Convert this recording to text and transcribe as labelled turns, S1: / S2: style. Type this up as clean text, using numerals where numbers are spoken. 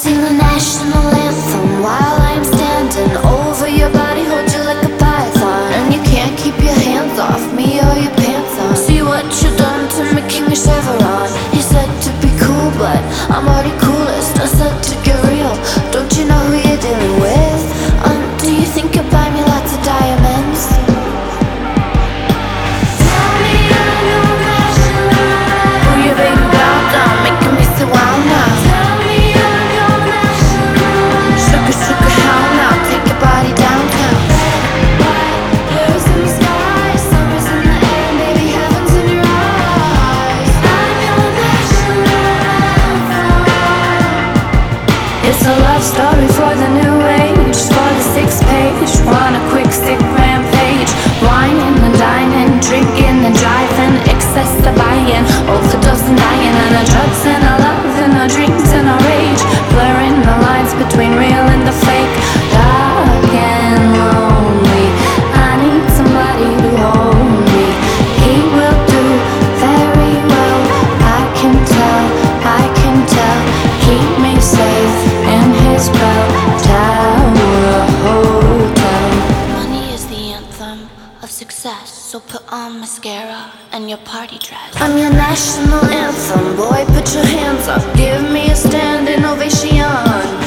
S1: Sing the national anthem while I'm standing over your body, hold you like a python. And you can't keep your hands off me or your pants on. See what you done to me, King of Chevron. You said to be cool, but I'm already coolest. I said to get real, don't you know who you're dealing with? Do you think you'll buy me lots of diamonds? Tell me I'm your national. Who you baby down, down, making me so wild now. Tell me I'm your national. Sugar, sugar, how now? Take your body downtown. White, blues in the sky, summer's in the air, baby heaven's in your eyes. I'm your national anthem. It's a love story for the new age, for the 6th page. Want a quick stick rampage, whining and dining, drinking and driving, excess the buying, overdose and dying, and our drugs and our love and our dreams and our rage, blurring the lines between real and the fake. Dark and lonely, I need somebody to hold me. He will do very well, I can tell, I can tell. Keep me safe in his bell tower hotel. Money is the anthem of success, so put on mascara and your party dress. I'm your national anthem, boy, put your hands up, give me a standing ovation.